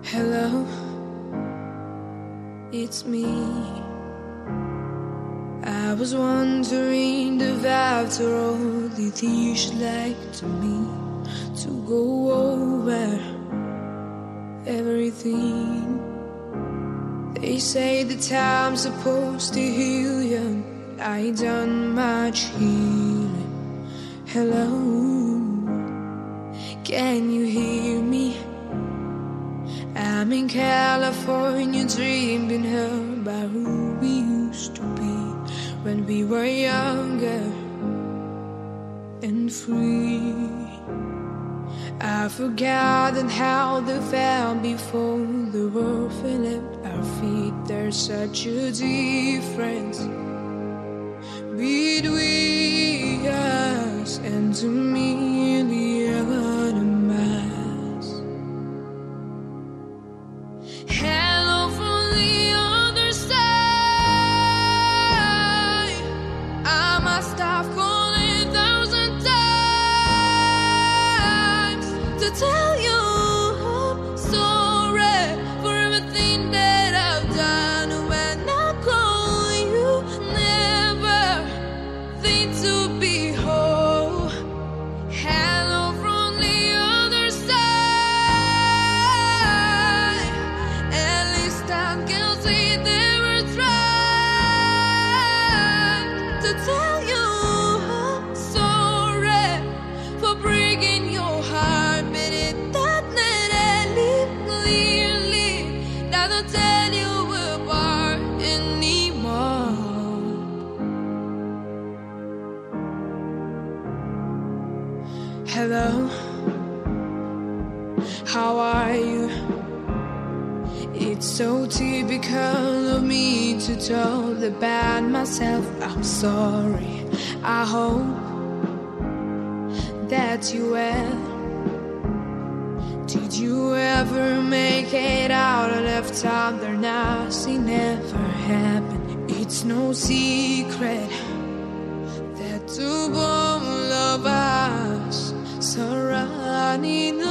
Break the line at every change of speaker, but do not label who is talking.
Hello, it's me. I was wondering if after all the things you should like to me to go over everything. They say the time's supposed to heal you. I ain't done much healing. Hello, can you hear me? I'm in California dreaming about who we used to be when we were younger and free. I've forgotten how they felt before the world fell at our feet. There's such a difference between us and a million miles. Hello from the other side. I must have called 1,000 times to tell you I'm sorry for everything that I've done. When I call you, never think to be whole. Hello from the other side. At least I can see they were trying to tell you I'm sorry for breaking your heart, but it doesn't live clearly. Doesn't tell you apart anymore. Hello, how are you? It's so typical of me to talk about myself. I'm sorry. I hope that you well. Did you ever make it out of left out there? Nothing ever happened. It's no secret that the both of us are running